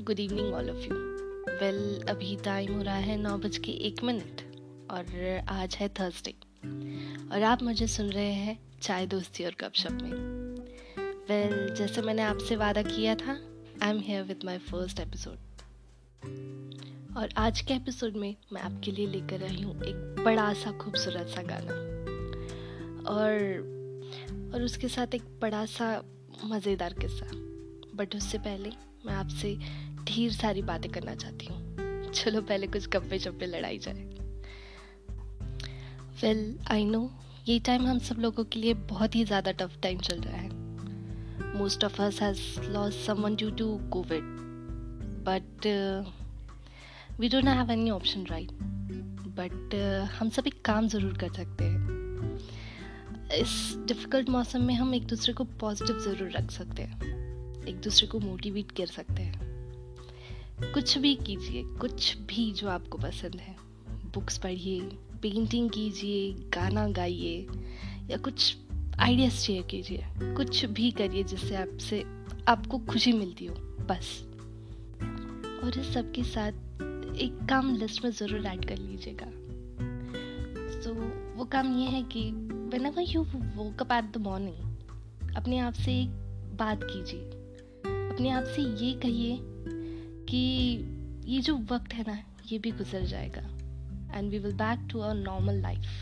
Good evening all of you. Well, अभी time हो रहा है 9:01 और आज है थर्सडे और आप मुझे सुन रहे हैं चाय दोस्ती और गपशप में। वेल, जैसे मैंने आपसे वादा किया था, I am here with my first episode. और आज के एपिसोड में मैं आपके लिए लेकर आई हूँ एक बड़ा सा खूबसूरत सा गाना और उसके साथ एक बड़ा सा मज़ेदार किस्सा। बट उससे पहले मैं आपसे ढेर सारी बातें करना चाहती हूँ। चलो पहले कुछ गप्पे चप्पे लड़ाई जाए। वेल, आई नो ये टाइम हम सब लोगों के लिए बहुत ही ज़्यादा टफ टाइम चल रहा है। Most of us has lost someone due to Covid, but we don't have any option, right? But हम सब एक काम ज़रूर कर सकते हैं। इस डिफ़िकल्ट मौसम में हम एक दूसरे को पॉजिटिव ज़रूर रख सकते हैं, एक दूसरे को मोटिवेट कर सकते हैं। कुछ भी कीजिए, कुछ भी जो आपको पसंद है। बुक्स पढ़िए, पेंटिंग कीजिए, गाना गाइए या कुछ आइडियाज शेयर कीजिए। कुछ भी करिए जिससे आपको खुशी मिलती हो, बस। और इस सब के साथ एक काम लिस्ट में ज़रूर ऐड कर लीजिएगा। तो वो काम ये है कि whenever you woke up at the morning, अपने आप से एक बात कीजिए, अपने आप से ये कहिए कि ये जो वक्त है ना, ये भी गुजर जाएगा and we will back to our normal life।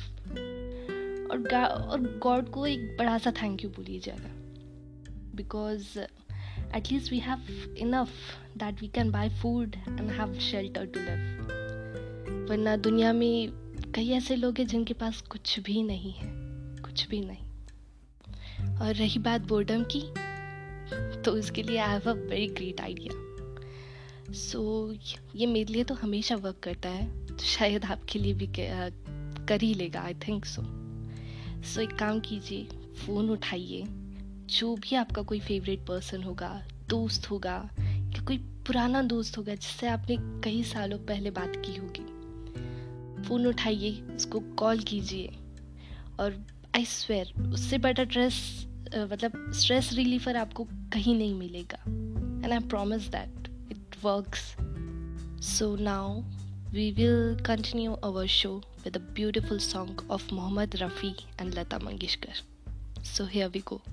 और गॉड को एक बड़ा सा थैंक यू बोलिएगा, because at least we have enough that we can buy food and have shelter to live। वरना दुनिया में कई ऐसे लोग हैं जिनके पास कुछ भी नहीं है, कुछ भी नहीं। और रही बात बोर्डम की, तो इसके लिए I have a very great idea. So ये मेरे लिए तो हमेशा वर्क करता है, तो शायद आपके लिए भी कर ही लेगा, आई थिंक सो। सो एक काम कीजिए, फ़ोन उठाइए, जो भी आपका कोई फेवरेट पर्सन होगा, दोस्त होगा या कोई पुराना दोस्त होगा जिससे आपने कई सालों पहले बात की होगी, फ़ोन उठाइए, उसको कॉल कीजिए। और आई स्वेयर उससे बेटर स्ट्रेस रिलीफर आपको कहीं नहीं मिलेगा, and I promise that it works. So now we will continue our show with a beautiful song of Mohammad Rafi and Lata Mangeshkar. So here we go.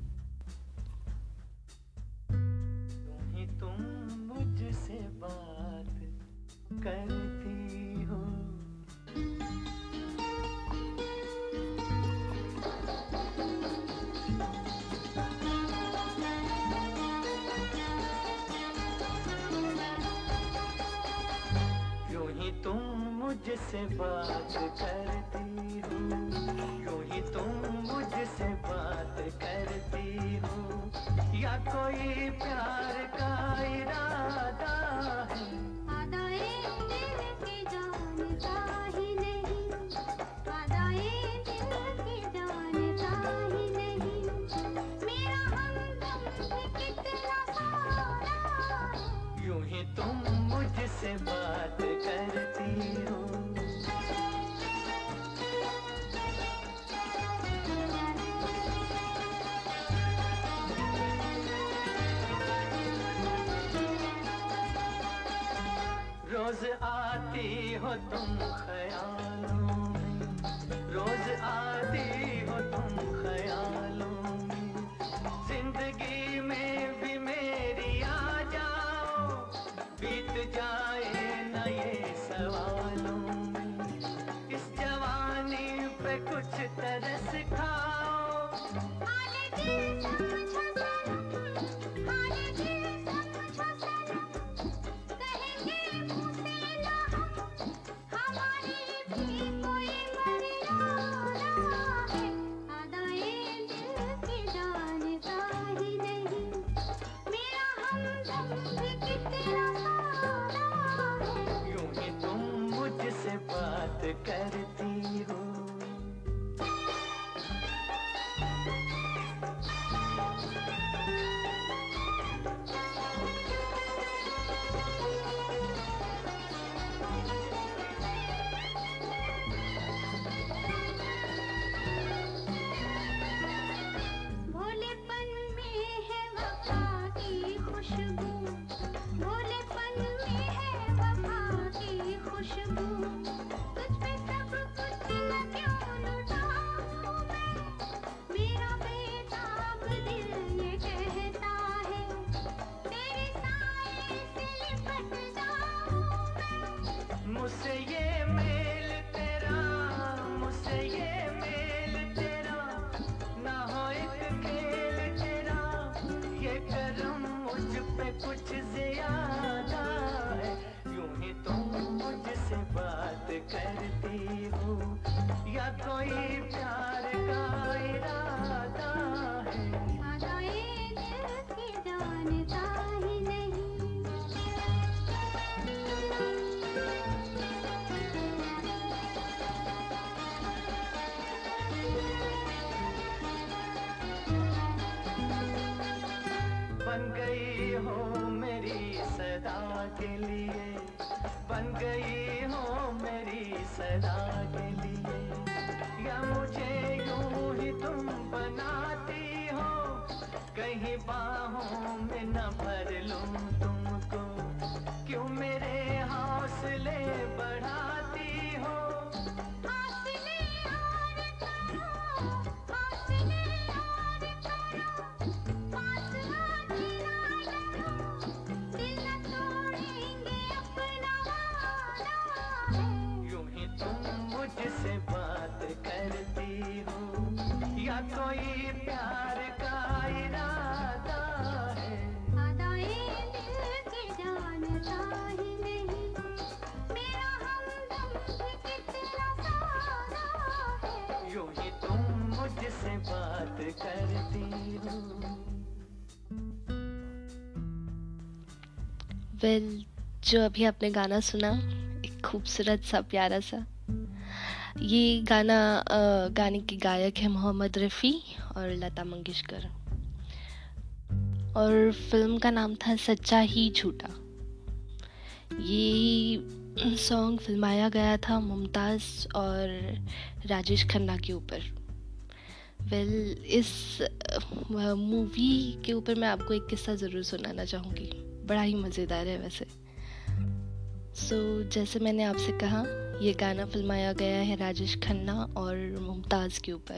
तुम मुझसे बात करती हो, तुम मुझसे बात करती हो, यूं ही तुम मुझसे बात करती हो। या कोई प्यार का इरादा है, आदाए दिल की जानता ही नहीं, आदाए दिल की जानता ही नहीं। मेरा हमदम भी कितना सारा है, यूं ही तुम मुझसे बात करती हो। रोज आती हो तुम ख्यालों में, रोज आती हो तुम ख्यालों में। जिंदगी में भी मेरी आ जाओ, बीत जाए न ये सवालों में। इस जवानी पे कुछ तरस खाओ, हाले दिल समझो सनम, हाले दिल समझो सनम। कहेंगे मुँह से ना हम, हमारी भी कोई मर्यादा है। आदाए दिल की जानता ही नहीं, मेरा हमदम भी कितना सारा है। यूं ही तुम मुझसे बात करती हो। भोलेपन में है वफा की खुशबू, भोले हूँ या कोई प्यार का इरादा है। अदाए दिल की जानता ही नहीं। बन गई हो मेरी सदा के लिए, बन गई हो मेरी सदा के लिए, या मुझे यूं ही तुम बनाती हो, कहीं बाहों में न भर लूं तुमको, क्यों मेरे हौसले बढ़ाती हो। हौसले और करो, हौसले और करो, पास आके ना डरो, दिल न तोड़ेंगे अपना वादा है। यूं ही तुम मुझसे बात करती हो या कोई प्यार का इरादा है। अदाए दिल की जानता ही नहीं, मेरा हमदम भी कितना सादा है। यूं ही तुम मुझसे बात करती हो। वेल, जो अभी आपने गाना सुना, एक खूबसूरत सा प्यारा सा, ये गाने के गायक हैं मोहम्मद रफ़ी और लता मंगेशकर, और फिल्म का नाम था सच्चा ही झूठा। ये सॉन्ग फिल्माया गया था मुमताज़ और राजेश खन्ना के ऊपर। वेल, इस मूवी के ऊपर मैं आपको एक किस्सा ज़रूर सुनाना चाहूँगी, बड़ा ही मज़ेदार है वैसे। जैसे मैंने आपसे कहा, ये गाना फिल्माया गया है राजेश खन्ना और मुमताज़ के ऊपर।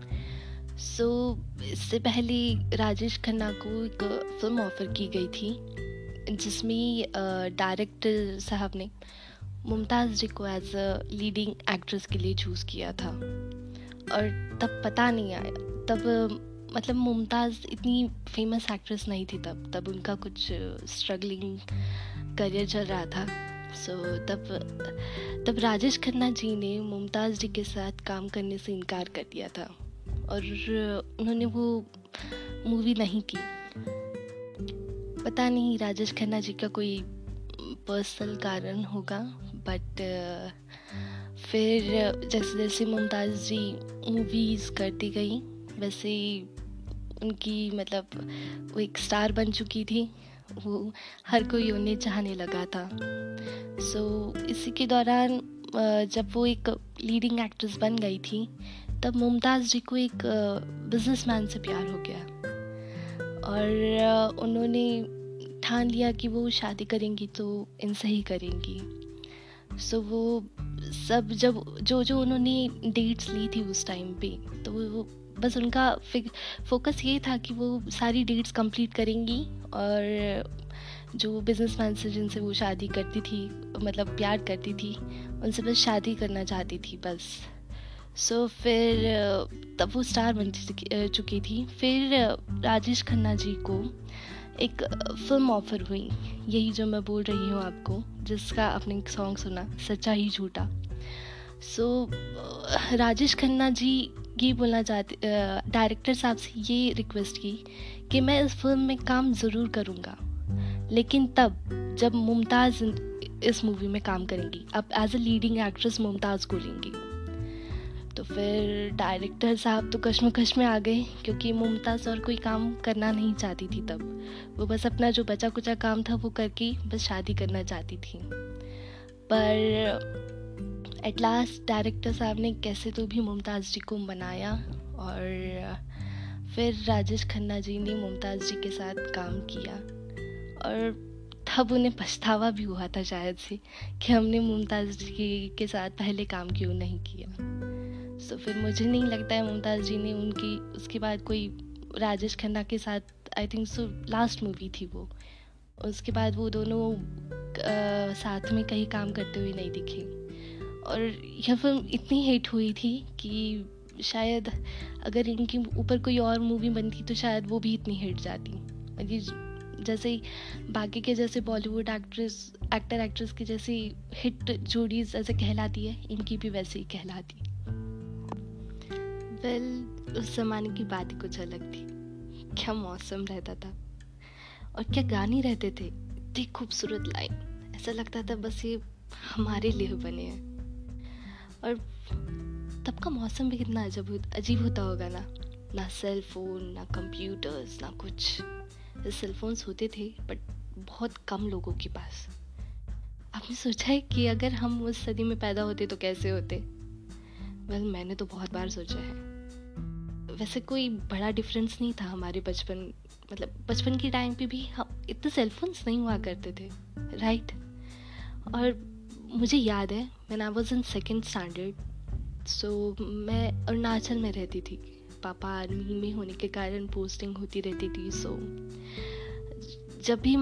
इससे पहले राजेश खन्ना को एक फिल्म ऑफ़र की गई थी, जिसमें डायरेक्टर साहब ने मुमताज़ जी को एज अ लीडिंग एक्ट्रेस के लिए चूज़ किया था। और तब पता नहीं आया, तब मतलब मुमताज़ इतनी फेमस एक्ट्रेस नहीं थी तब उनका कुछ स्ट्रगलिंग करियर चल रहा था। तब राजेश खन्ना जी ने मुमताज़ जी के साथ काम करने से इनकार कर दिया था और उन्होंने वो मूवी नहीं की। पता नहीं राजेश खन्ना जी का कोई पर्सनल कारण होगा, बट फिर जैसे जैसे मुमताज़ जी मूवीज़ करती गई, वैसे ही उनकी मतलब वो एक स्टार बन चुकी थी, वो हर कोई उन्हें चाहने लगा था। इसी के दौरान जब वो एक लीडिंग एक्ट्रेस बन गई थी, तब मुमताज़ जी को एक बिजनेसमैन से प्यार हो गया और उन्होंने ठान लिया कि वो शादी करेंगी तो इनसे ही करेंगी। वो सब जब जो उन्होंने डेट्स ली थी उस टाइम पे, तो वो बस उनका फोकस ये था कि वो सारी डेट्स कंप्लीट करेंगी और जो बिजनेसमैन से जिनसे वो शादी करती थी, मतलब प्यार करती थी, उनसे बस शादी करना चाहती थी बस। फिर तब वो स्टार बन चुकी थी। फिर राजेश खन्ना जी को एक फिल्म ऑफर हुई, यही जो मैं बोल रही हूँ आपको, जिसका आपने एक सॉन्ग सुना, सच्चा ही झूठा। राजेश खन्ना जी ये बोलना चाहते, डायरेक्टर साहब से ये रिक्वेस्ट की कि मैं इस फिल्म में काम ज़रूर करूँगा, लेकिन तब जब मुमताज़ इस मूवी में काम करेंगी, अब as a leading actress Mumtaz को लेंगी। तो फिर डायरेक्टर साहब तो कश्मकश में आ गए, क्योंकि मुमताज़ और कोई काम करना नहीं चाहती थी तब, वो बस अपना जो बचा कुचा काम था वो करके बस शादी करना चाहती थी। पर एट लास्ट डायरेक्टर साहब ने कैसे तो भी मुमताज़ जी को मनाया और फिर राजेश खन्ना जी ने मुमताज़ जी के साथ काम किया और तब उन्हें पछतावा भी हुआ था शायद से कि हमने मुमताज़ जी के साथ पहले काम क्यों नहीं किया। फिर मुझे नहीं लगता है मुमताज़ जी ने उनकी उसके बाद कोई राजेश खन्ना के साथ, आई थिंक लास्ट मूवी थी वो, उसके बाद वो दोनों साथ में कहीं काम करते हुए नहीं दिखे। और यह फिल्म इतनी हिट हुई थी कि शायद अगर इनके ऊपर कोई और मूवी बनती तो शायद वो भी इतनी हिट जाती। और ये जैसे ही बाकी के जैसे बॉलीवुड एक्टर एक्ट्रेस की जैसी हिट जोड़ीज जैसे कहलाती है, इनकी भी वैसे ही कहलाती। उस जमाने की बात ही कुछ अलग थी। क्या मौसम रहता था और क्या गाने रहते थे, इतनी खूबसूरत लाइन, ऐसा लगता था बस ये हमारे लिए बने हैं। और तब का मौसम भी कितना अजीब होता होगा ना सेल फोन, ना कंप्यूटर्स, ना कुछ। सेल फोन्स होते थे बट बहुत कम लोगों के पास। आपने सोचा है कि अगर हम उस सदी में पैदा होते तो कैसे होते? मैंने तो बहुत बार सोचा है। वैसे कोई बड़ा डिफरेंस नहीं था हमारे बचपन के टाइम पे भी हम इतने सेलफोन्स नहीं हुआ करते थे, राइट? और मुझे याद है when I was in second standard, so मैं अरुणाचल में रहती थी। पापा आर्मी में होने के कारण पोस्टिंग होती रहती थी। सो जब भी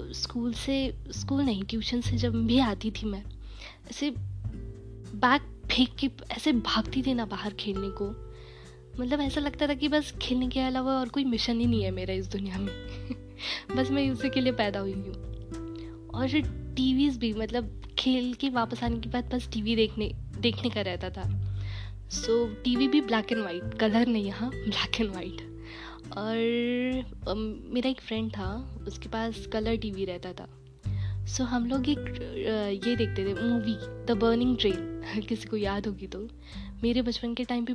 स्कूल नहीं, ट्यूशन से जब भी आती थी, मैं ऐसे बैग फेंक के ऐसे भागती थी ना बाहर खेलने को। ऐसा लगता था कि बस खेलने के अलावा और कोई मिशन ही नहीं है मेरा इस दुनिया में। बस मैं उसी के लिए पैदा हुई हूँ। और टीवीज भी खेल के वापस आने के बाद बस टीवी देखने का रहता था। सो टीवी भी ब्लैक एंड वाइट, कलर नहीं, यहाँ ब्लैक एंड वाइट। और मेरा एक फ्रेंड था, उसके पास कलर टीवी रहता था। सो हम लोग ये देखते थे मूवी द बर्निंग ट्रेन। किसी को याद होगी तो। मेरे बचपन के टाइम पे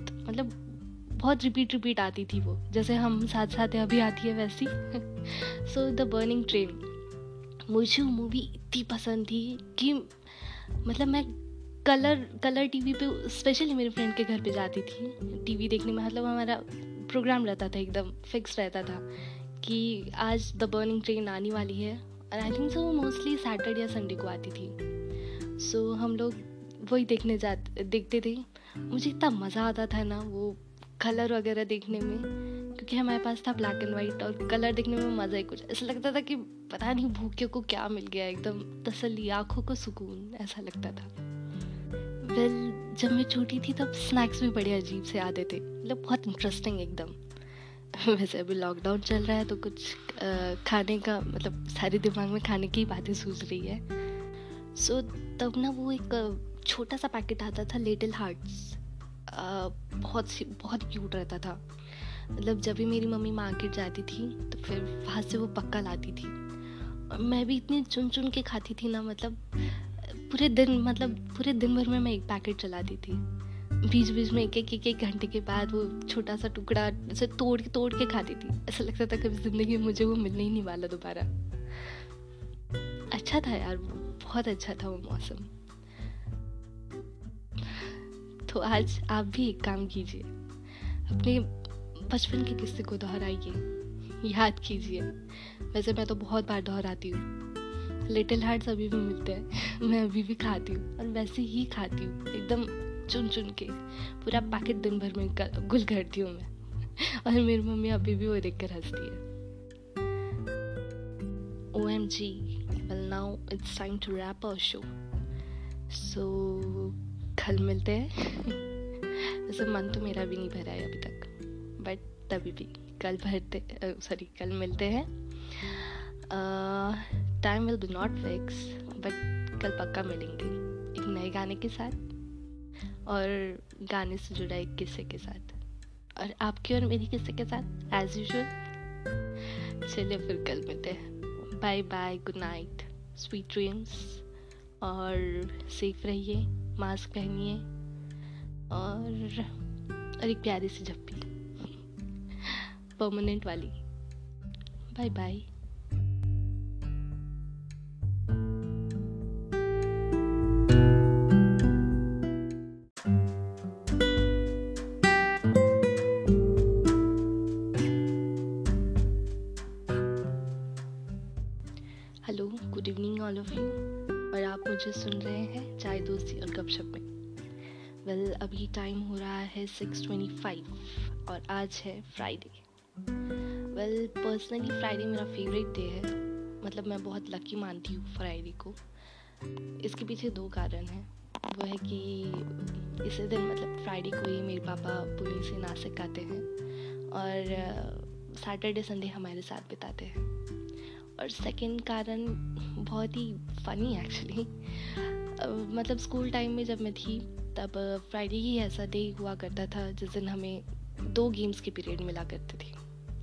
बहुत रिपीट आती थी वो, जैसे हम साथ साथ अभी आती है वैसी। सो द बर्निंग ट्रेन, मुझे वो मूवी इतनी पसंद थी कि मैं कलर टीवी पे स्पेशली मेरे फ्रेंड के घर पे जाती थी टीवी देखने में। हमारा प्रोग्राम रहता था, एकदम फिक्स रहता था कि आज द बर्निंग ट्रेन आने वाली है। और I think so mostly Saturday या संडे को आती थी। सो हम लोग वही देखते थे। मुझे इतना मज़ा आता था ना वो कलर वगैरह देखने में, क्योंकि हमारे पास था ब्लैक एंड वाइट। और कलर देखने में मज़ा ही कुछ ऐसा लगता था कि पता नहीं भूखे को क्या मिल गया, एकदम तसल्ली, आँखों को सुकून, ऐसा लगता था। जब मैं छोटी थी तब स्नैक्स भी बड़े अजीब से आते थे, बहुत इंटरेस्टिंग एकदम। वैसे अभी लॉकडाउन चल रहा है तो कुछ खाने का सारे दिमाग में खाने की बातें सूझ रही है। सो तब ना वो एक छोटा सा पैकेट आता था, लिटिल हार्ट्स, बहुत क्यूट रहता था। जब भी मेरी मम्मी मार्केट जाती थी तो फिर वहाँ से वो पक्का लाती थी। और मैं भी इतनी चुन के खाती थी ना, पूरे दिन भर में मैं एक पैकेट चलाती थी। बीच में एक घंटे के बाद वो छोटा सा टुकड़ा ऐसे तोड़ के खाती थी। ऐसा लगता था कभी जिंदगी में मुझे वो मिलने ही नहीं वाला दोबारा। अच्छा था यार, बहुत अच्छा था वो मौसम। तो आज आप भी एक काम कीजिए, अपने बचपन के किस्से को दोहराइए, याद कीजिए। वैसे मैं तो बहुत बार दोहराती हूँ। लिटिल हार्ट्स अभी भी मिलते हैं, मैं अभी भी खाती हूँ और वैसे ही खाती हूँ, एकदम चुन के पूरा पैकेट दिन भर में गुल करती हूँ मैं। और मेरी मम्मी अभी भी वो देख कर हंसती है। OMG, well now it's time to wrap our show. So कल मिलते हैं। वैसे मन तो मेरा भी नहीं भरा है अभी तक, बट तभी भी कल मिलते हैं। Time will be not fix, but कल पक्का मिलेंगे एक नए गाने के साथ और गाने से जुड़ा एक किस्से के साथ, और आपके और मेरी किस्से के साथ एज यूजुअल। चलिए फिर कल मिलते हैं। Bye bye, good night, sweet dreams, और सेफ रहिए, मास्क पहनिए और एक प्यारी सी झप्पी परमानेंट वाली। Bye bye. Hello, good evening all of you, और आप मुझे सुन रहे हैं चाय दोस्ती और गपशप में। अभी टाइम हो रहा है 6:25 और आज है फ्राइडे। पर्सनली फ्राइडे मेरा फेवरेट डे है। मैं बहुत लकी मानती हूँ फ्राइडे को। इसके पीछे 2 कारण हैं। वो है कि इसी दिन फ्राइडे को ही मेरे पापा पुणे से नासिक आते हैं और सैटरडे संडे हमारे साथ बिताते हैं। और सेकंड कारण बहुत ही फ़नी एक्चुअली, मतलब स्कूल टाइम में जब मैं थी तब फ्राइडे ही ऐसा डे हुआ करता था जिस दिन हमें 2 गेम्स के पीरियड मिला करते थे।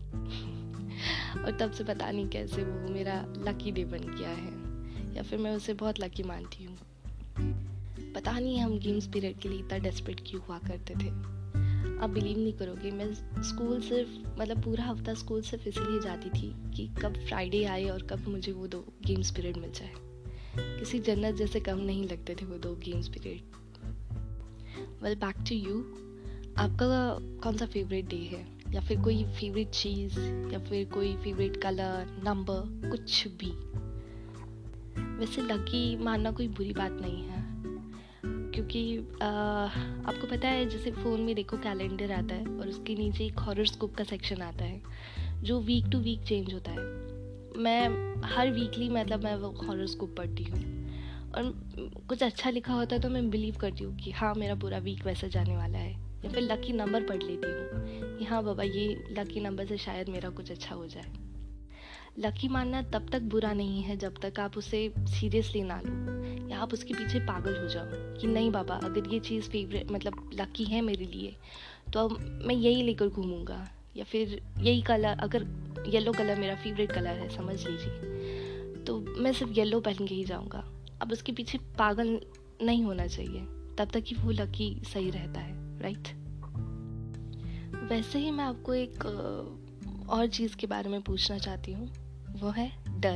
और तब से पता नहीं कैसे वो मेरा लकी डे बन गया है, या फिर मैं उसे बहुत लकी मानती हूँ। पता नहीं हम गेम्स पीरियड के लिए इतना डेस्परेट क्यों हुआ करते थे। आप बिलीव नहीं करोगे, मैं स्कूल सिर्फ मतलब पूरा हफ्ता स्कूल सिर्फ इसलिए जाती थी कि कब फ्राइडे आए और कब मुझे वो 2 गेम्स पीरियड मिल जाए। किसी जन्नत जैसे कम नहीं लगते थे वो 2 games period. Well, back to you. आपका कौन सा फेवरेट डे है, या फिर कोई फेवरेट चीज़, या फिर कोई फेवरेट कलर, नंबर, कुछ भी। वैसे लकी मानना कोई बुरी बात नहीं है, क्योंकि आपको पता है जैसे फ़ोन में देखो कैलेंडर आता है और उसके नीचे एक हॉरोस्कोप का सेक्शन आता है जो वीक टू वीक चेंज होता है। मैं हर वीकली मतलब मैं वो हॉरोस्कोप पढ़ती हूँ, और कुछ अच्छा लिखा होता है तो मैं बिलीव करती हूँ कि हाँ मेरा पूरा वीक वैसा जाने वाला है, या फिर लकी नंबर पढ़ लेती हूँ कि हाँ बाबा ये लकी नंबर से शायद मेरा कुछ अच्छा हो जाए। लकी मानना तब तक बुरा नहीं है जब तक आप उसे सीरियसली ना लो, या आप उसके पीछे पागल हो जाओ कि नहीं बाबा अगर ये चीज़ फेवरेट मतलब लकी है मेरे लिए तो अब मैं यही लेकर घूमूंगा, या फिर यही कलर, अगर येलो कलर मेरा फेवरेट कलर है समझ लीजिए, तो मैं सिर्फ येलो पहन के ही जाऊंगा। अब उसके पीछे पागल नहीं होना चाहिए, तब तक कि वो लकी सही रहता है, राइट। वैसे ही मैं आपको एक और चीज़ के बारे में पूछना चाहती हूँ, वो है डर।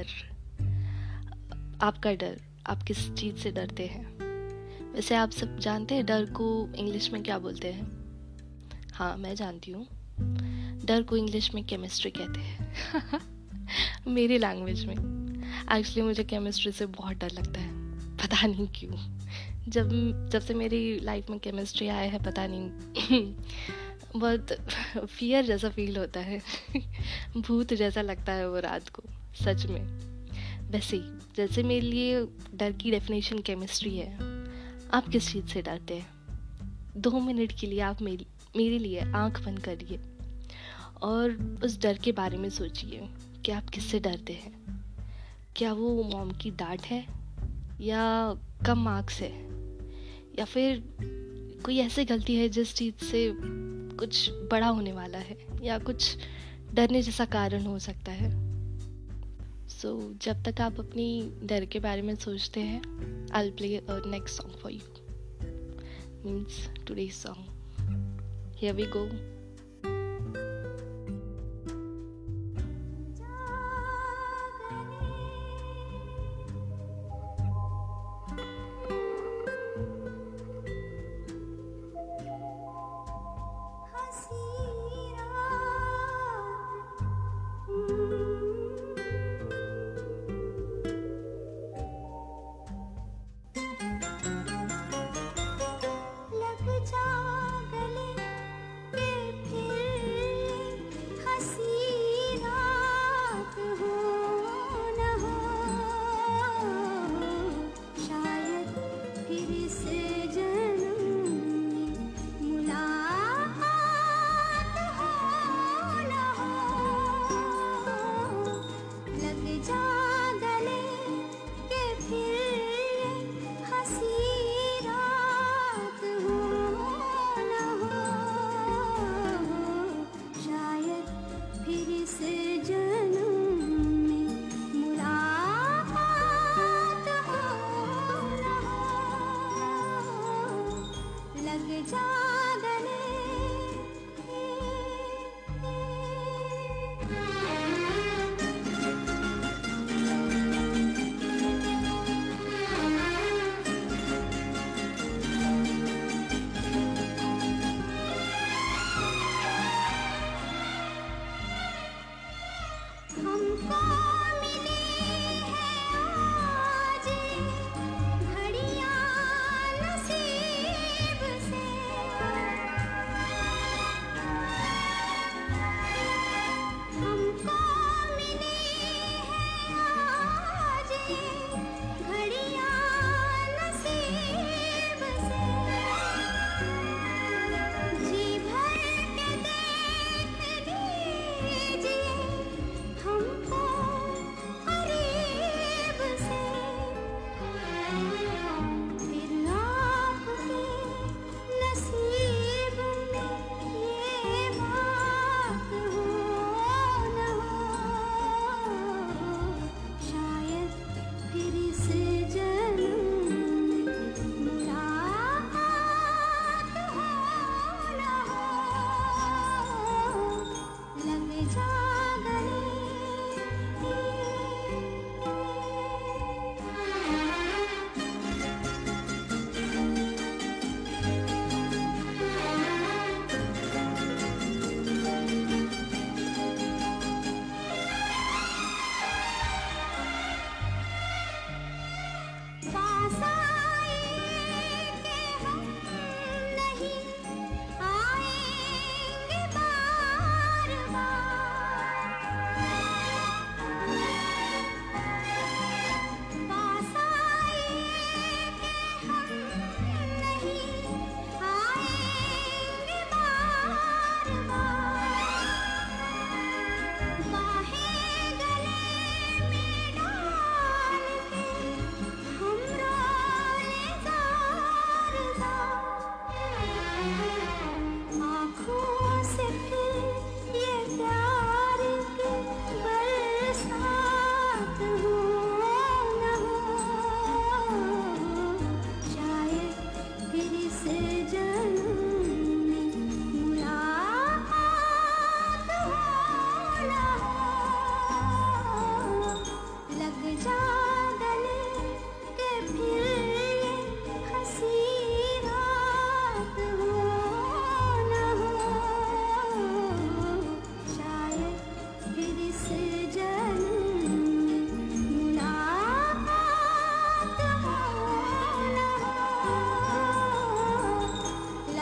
आपका डर, आप किस चीज़ से डरते हैं? वैसे आप सब जानते हैं डर को इंग्लिश में क्या बोलते हैं? हाँ मैं जानती हूँ, डर को इंग्लिश में केमिस्ट्री कहते हैं। मेरी लैंग्वेज में। एक्चुअली मुझे केमिस्ट्री से बहुत डर लगता है, पता नहीं क्यों। जब से मेरी लाइफ में केमिस्ट्री आया है पता नहीं बहुत फियर जैसा फील होता है। भूत जैसा लगता है वो रात को, सच में। वैसे ही जैसे मेरे लिए डर की डेफिनेशन केमिस्ट्री है, आप किस चीज़ से डरते हैं? 2 मिनट के लिए आप मेरे लिए आंख बंद करिए और उस डर के बारे में सोचिए कि आप किससे डरते हैं। क्या वो मॉम की डांट है, या कम मार्क्स है, या फिर कोई ऐसी गलती है जिस चीज़ से कुछ बड़ा होने वाला है, या कुछ डरने जैसा कारण हो सकता है। सो जब तक आप अपनी डर के बारे में सोचते हैं, I'll play a next song for you. Means today's song. Here we go.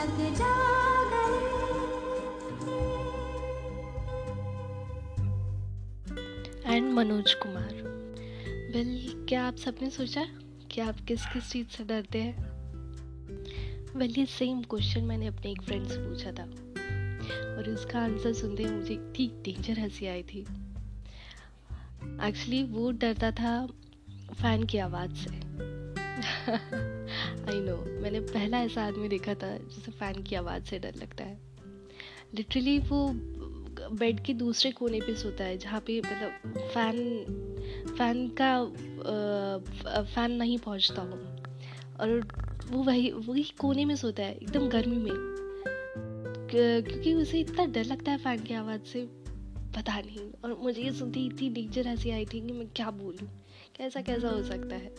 लग जा एंड मनोज कुमार। क्या आप सबने सोचा कि आप किस किस चीज़ से डरते हैं? ये सेम क्वेश्चन मैंने अपने एक फ्रेंड से पूछा था और उसका आंसर सुनते ही मुझे इतनी डेंजर हंसी आई थी। एक्चुअली वो डरता था फैन की आवाज़ से। आई नो, मैंने पहला ऐसा आदमी देखा था जिसे फ़ैन की आवाज़ से डर लगता है। लिटरली वो बेड के दूसरे कोने पे सोता है जहाँ पे मतलब फ़ैन नहीं पहुँचता हो, और वो वही कोने में सोता है एकदम गर्मी में, क्योंकि उसे इतना डर लगता है फ़ैन की आवाज़ से, पता नहीं। और मुझे ये सुनती इतनी डेंजर हंसी आई थी कि मैं क्या बोलूँ, कैसा हो सकता है।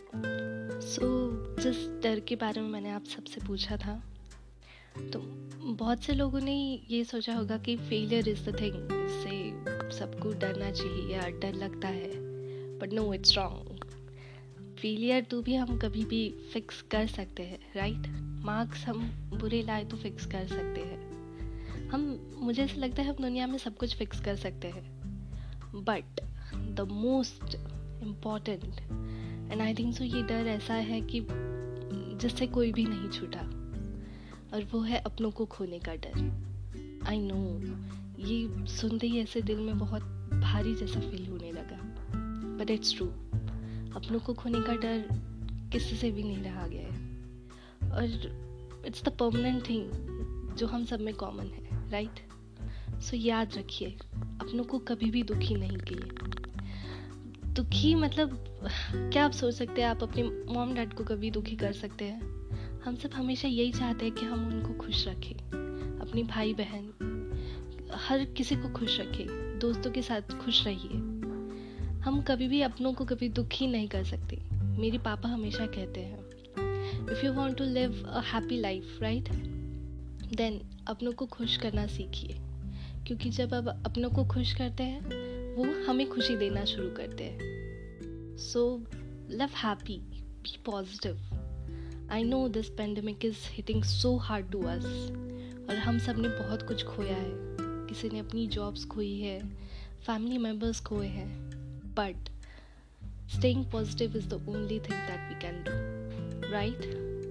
जिस डर के बारे में मैंने आप सबसे पूछा था, तो बहुत से लोगों ने ये सोचा होगा कि फेलियर इज़ द थिंग, इससे सबको डरना चाहिए या डर लगता है, but no, it's wrong. Failure तो भी हम कभी भी फिक्स कर सकते हैं, राइट? मार्क्स हम बुरे लाए तो फिक्स कर सकते हैं। मुझे ऐसा लगता है हम दुनिया में सब कुछ फिक्स कर सकते हैं, but the most important and I think so, ये डर ऐसा है कि जिससे कोई भी नहीं छूटा, और वो है अपनों को खोने का डर। आई नो, ये सुनते ही ऐसे दिल में बहुत भारी जैसा फील होने लगा, बट इट्स ट्रू। अपनों को खोने का डर किसी से भी नहीं रहा गया है, और इट्स द परमानेंट थिंग जो हम सब में कॉमन है, राइट? सो याद रखिए, अपनों को कभी भी दुखी नहीं किए। दुखी मतलब क्या आप सोच सकते हैं आप अपने मॉम डैड को कभी दुखी कर सकते हैं? हम सब हमेशा यही चाहते हैं कि हम उनको खुश रखें, अपनी भाई बहन हर किसी को खुश रखें, दोस्तों के साथ खुश रहिए। हम कभी भी अपनों को कभी दुखी नहीं कर सकते। मेरे पापा हमेशा कहते हैं, if you want to live a happy life, right, then अपनों को खुश करना सीखिए, क्योंकि जब आप अपनों को खुश करते हैं वो हमें खुशी देना शुरू करते हैं। So live happy, be positive. I know this pandemic is hitting so hard to us, और हम सब ने बहुत कुछ खोया है। किसी ने अपनी जॉब्स खोई है, फैमिली मेम्बर्स खोए हैं, but staying positive is the only thing that we can do, right?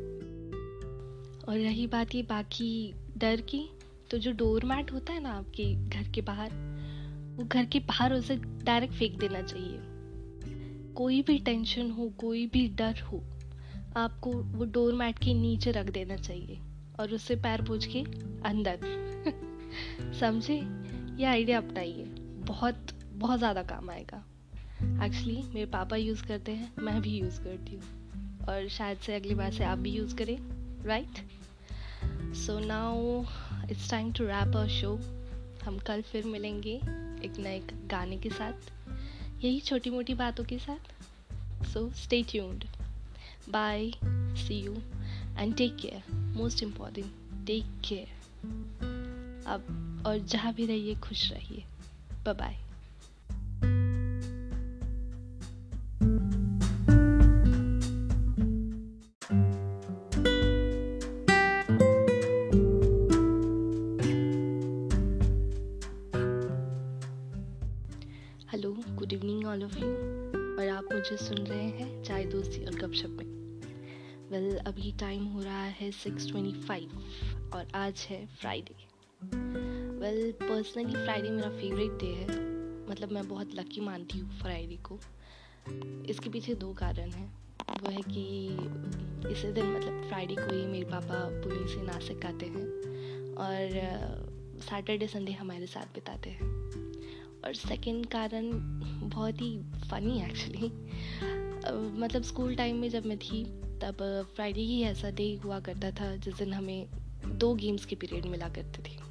और रही बात ये बाकी डर की, तो जो डोर मैट होता है ना आपके घर के बाहर, वो घर के बाहर उसे डायरेक्ट फेंक देना चाहिए। कोई भी टेंशन हो, कोई भी डर हो, आपको वो डोर मैट के नीचे रख देना चाहिए और उससे पैर पोंछ के अंदर। समझे? ये आइडिया अपनाइए, बहुत बहुत ज़्यादा काम आएगा। एक्चुअली मेरे पापा यूज़ करते हैं, मैं भी यूज़ करती हूँ, और शायद से अगली बार से आप भी यूज़ करें, right? So now it's time to wrap our show. हम कल फिर मिलेंगे एक नए गाने के साथ, यही छोटी मोटी बातों के साथ। So stay tuned, bye, see you and take care. Most important, take care. अब और जहाँ भी रहिए खुश रहिए। Bye bye. Hello, good evening all of you, और आप मुझे सुन रहे हैं चाय दोस्ती और गपशप में। अभी टाइम हो रहा है 6:25 और आज है फ्राइडे। पर्सनली फ्राइडे मेरा फेवरेट डे है, मतलब मैं बहुत लकी मानती हूँ फ्राइडे को। इसके पीछे दो कारण हैं। वो है कि इसी दिन मतलब फ्राइडे को ही मेरे पापा पुणे से नासिक आते हैं और सैटरडे संडे हमारे साथ बिताते हैं। और सेकंड कारण बहुत ही फ़नी एक्चुअली, मतलब स्कूल टाइम में जब मैं थी तब फ्राइडे ही ऐसा डे हुआ करता था जिस दिन हमें 2 गेम्स के पीरियड मिला करते थे।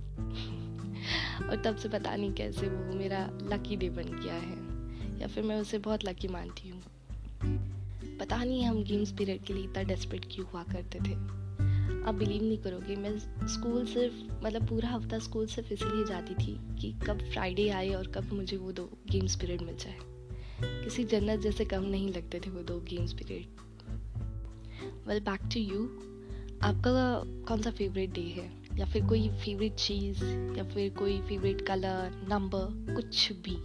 और तब से पता नहीं कैसे वो मेरा लकी डे बन गया है, या फिर मैं उसे बहुत लकी मानती हूँ। पता नहीं हम गेम्स पीरियड के लिए इतना डेस्परेट क्यों हुआ करते थे। आप बिलीव नहीं करोगे, मैं स्कूल सिर्फ मतलब पूरा हफ्ता स्कूल सिर्फ इसलिए जाती थी कि कब फ्राइडे आए और कब मुझे वो 2 गेम्स पीरियड मिल जाए। किसी जन्नत जैसे कम नहीं लगते थे वो 2 games period. Back to you. आपका कौन सा फेवरेट डे है, या फिर कोई फेवरेट चीज़, या फिर कोई फेवरेट कलर, नंबर, कुछ भी।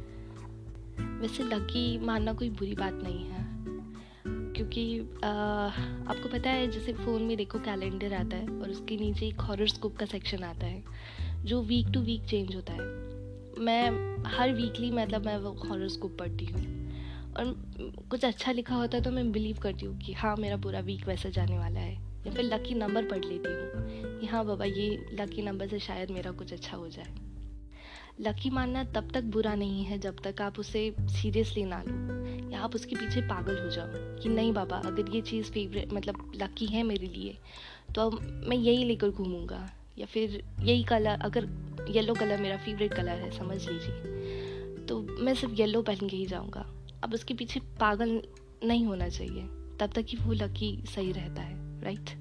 वैसे लकी मानना कोई बुरी बात नहीं है, क्योंकि आपको पता है जैसे फ़ोन में देखो कैलेंडर आता है और उसके नीचे एक हॉरोस्कोप का सेक्शन आता है जो वीक टू वीक चेंज होता है। मैं हर वीकली मतलब मैं वो हॉरोस्कोप पढ़ती हूँ, और कुछ अच्छा लिखा होता है तो मैं बिलीव करती हूँ कि हाँ मेरा पूरा वीक वैसा जाने वाला है। या फिर लकी नंबर पढ़ लेती हूँ कि हाँ बाबा ये लकी नंबर से शायद मेरा कुछ अच्छा हो जाए। लकी मानना तब तक बुरा नहीं है जब तक आप उसे सीरियसली ना लो, या आप उसके पीछे पागल हो जाओ कि नहीं बाबा अगर ये चीज़ फेवरेट मतलब लकी है मेरे लिए तो अब मैं यही लेकर घूमूंगा, या फिर यही कलर, अगर येलो कलर मेरा फेवरेट कलर है समझ लीजिए, तो मैं सिर्फ येलो पहन के ही जाऊंगा। अब उसके पीछे पागल नहीं होना चाहिए, तब तक कि वो लकी सही रहता है, राइट।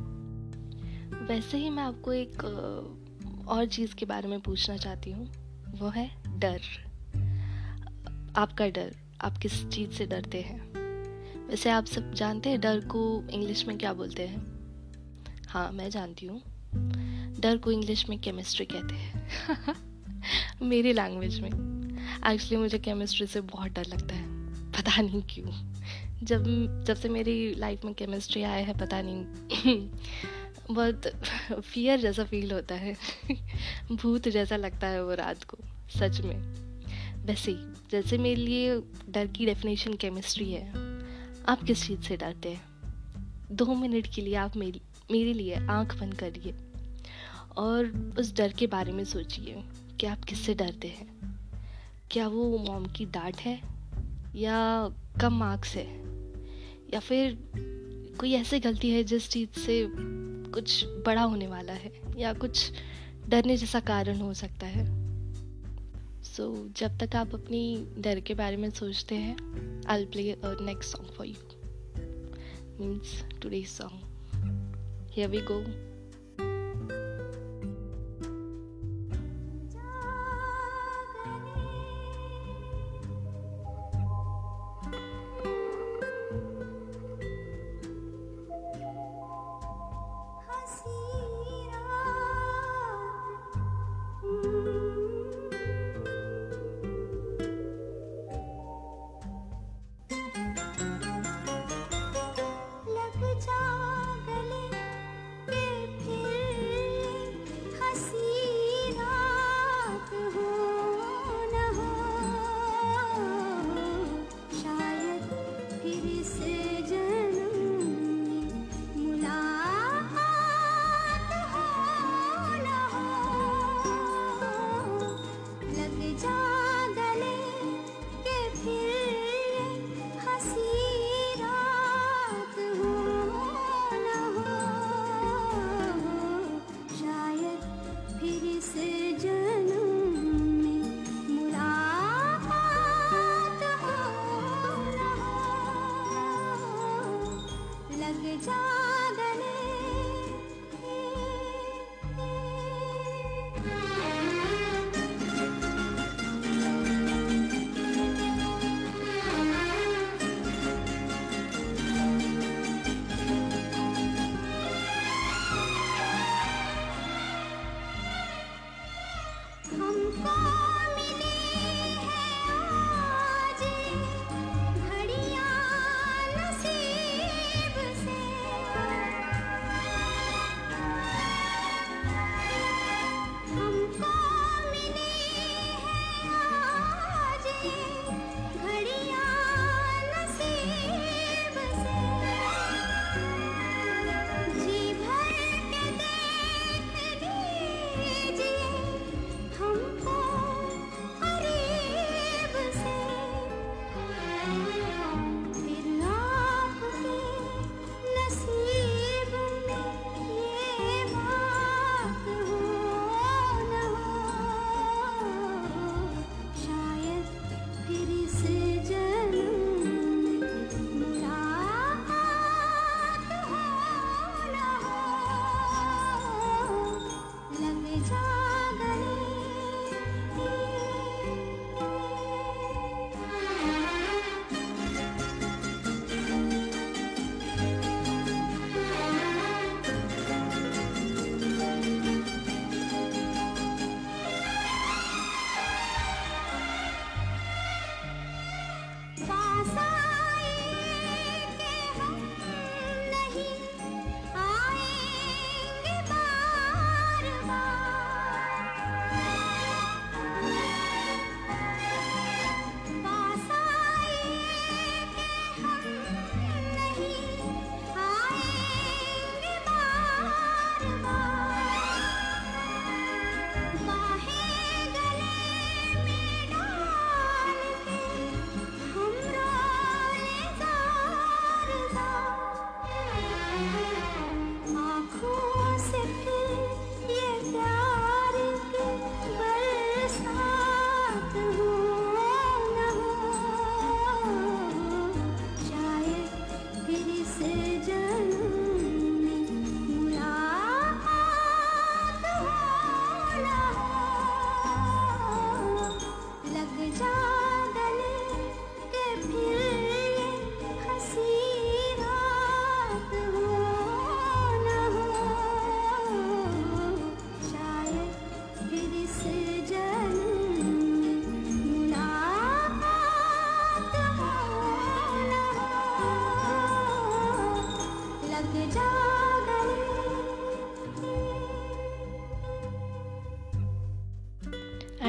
वैसे ही मैं आपको एक और चीज़ के बारे में पूछना चाहती हूँ, वो है डर। आपका डर, आप किस चीज़ से डरते हैं? वैसे आप सब जानते हैं डर को इंग्लिश में क्या बोलते हैं? हाँ मैं जानती हूँ, डर को इंग्लिश में केमिस्ट्री कहते हैं। मेरी लैंग्वेज में। एक्चुअली मुझे केमिस्ट्री से बहुत डर लगता है, पता नहीं क्यों। जब जब से मेरी लाइफ में केमिस्ट्री आया है पता नहीं बहुत फियर जैसा फील होता है। भूत जैसा लगता है वो रात को, सच में। वैसे ही जैसे मेरे लिए डर की डेफिनेशन केमिस्ट्री है, आप किस चीज़ से डरते हैं? 2 मिनट के लिए आप मेरे लिए आंख बंद करिए और उस डर के बारे में सोचिए कि आप किससे डरते हैं। क्या वो मॉम की डांट है, या कम मार्क्स है, या फिर कोई ऐसी गलती है जिस चीज़ से कुछ बड़ा होने वाला है, या कुछ डरने जैसा कारण हो सकता है। सो जब तक आप अपनी डर के बारे में सोचते हैं, I will play a next song for you, means today's song. Here we go. लग जा गले के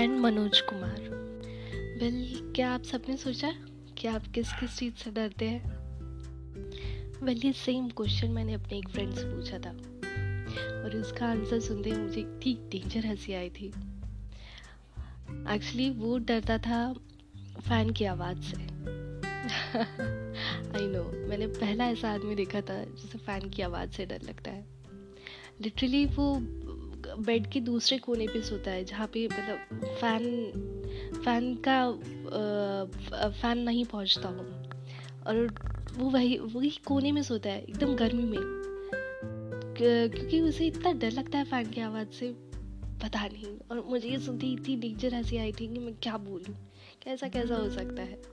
एंड मनोज कुमार। वेल, क्या आप सबने सोचा कि आप किस किस चीज़ से डरते हैं? वेल, ये सेम क्वेश्चन मैंने अपने एक फ्रेंड से पूछा था और उसका आंसर सुनते ही मुझे इतनी डेंजर हंसी आई थी। एक्चुअली वो डरता था फैन की आवाज़ से। आई नो, मैंने पहला ऐसा आदमी देखा था जिसे फ़ैन की आवाज़ से डर लगता है। लिटरली वो बेड के दूसरे कोने पे सोता है जहाँ पे मतलब फ़ैन नहीं पहुँचता हो, और वो वही कोने में सोता है एकदम गर्मी में, क्योंकि उसे इतना डर लगता है फ़ैन की आवाज़ से, पता नहीं। और मुझे ये सुनते ही इतनी डेंजर हंसी आई थी कि मैं क्या बोलूँ, कैसा कैसा हो सकता है।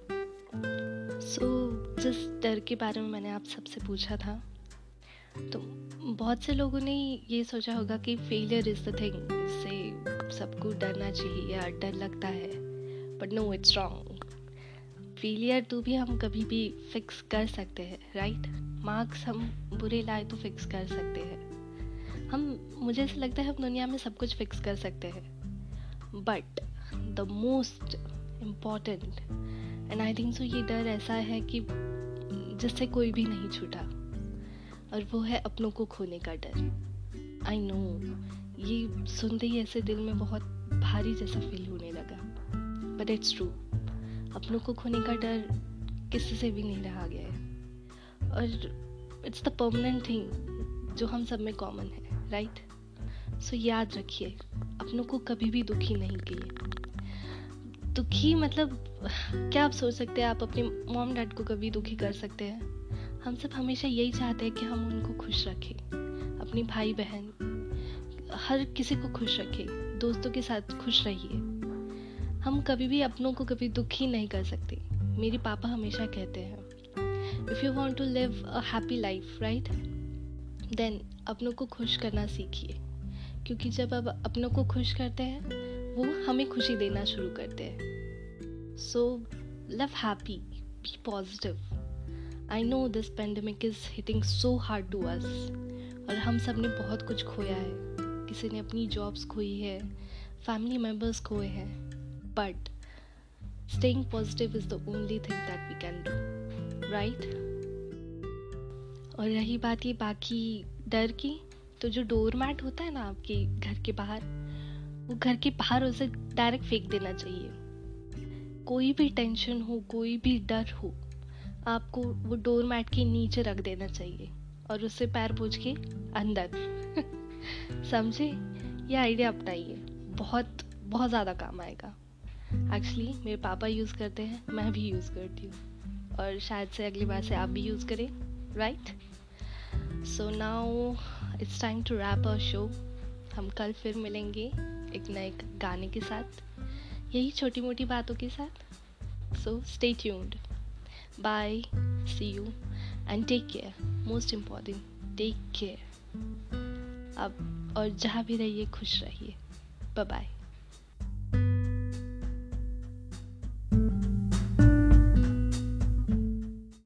जिस डर के बारे में मैंने आप सबसे पूछा था, तो बहुत से लोगों ने ये सोचा होगा कि फेलियर इज़ द थिंग, इससे सबको डरना चाहिए या डर लगता है, but no, it's wrong. Failure तो भी हम कभी भी फिक्स कर सकते हैं, राइट? मार्क्स हम बुरे लाए तो फिक्स कर सकते हैं। मुझे ऐसा लगता है हम दुनिया में सब कुछ फिक्स कर सकते हैं, but the most important and I think so, ये डर ऐसा है कि जिससे कोई भी नहीं छूटा, और वो है अपनों को खोने का डर। आई नो, ये सुनते ही ऐसे दिल में बहुत भारी जैसा फील होने लगा, बट इट्स ट्रू। अपनों को खोने का डर किसी से भी नहीं रहा गया है, और इट्स द परमानेंट थिंग जो हम सब में कॉमन है, राइट? सो याद रखिए, अपनों को कभी भी दुखी नहीं किए। दुखी मतलब क्या आप सोच सकते हैं आप अपने मॉम डैड को कभी दुखी कर सकते हैं? हम सब हमेशा यही चाहते हैं कि हम उनको खुश रखें, अपने भाई बहन, हर किसी को खुश रखें, दोस्तों के साथ खुश रहिए। हम कभी भी अपनों को कभी दुखी नहीं कर सकते। मेरे पापा हमेशा कहते हैं, if you want to live a happy life, right, then अपनों को खुश करना सीखिए, क्योंकि जब आप अपनों को खुश करते हैं वो हमें खुशी देना शुरू करते हैं। So live happy, be positive. I know this pandemic is hitting so hard to us, और हम सब ने बहुत कुछ खोया है। किसी ने अपनी जॉब्स खोई है, फैमिली मेम्बर्स खोए हैं, but staying positive is the only thing that we can do, right? और रही बात ये बाकी डर की, तो जो डोर मैट होता है ना आपके घर के बाहर, वो घर के बाहर उसे डायरेक्ट फेंक देना चाहिए। कोई भी टेंशन हो, कोई भी डर हो, आपको वो डोर मैट के नीचे रख देना चाहिए और उससे पैर पोंछ के अंदर। समझे? ये आइडिया अपनाइए, बहुत बहुत ज़्यादा काम आएगा। एक्चुअली मेरे पापा यूज़ करते हैं, मैं भी यूज़ करती हूँ, और शायद से अगली बार से आप भी यूज़ करें, right? So now it's time to wrap our show. हम कल फिर मिलेंगे एक नए गाने के साथ, यही छोटी मोटी बातों के साथ। So stay tuned, bye, see you and take care. Most important, take care. अब और जहाँ भी रहिए खुश रहिए। Bye bye.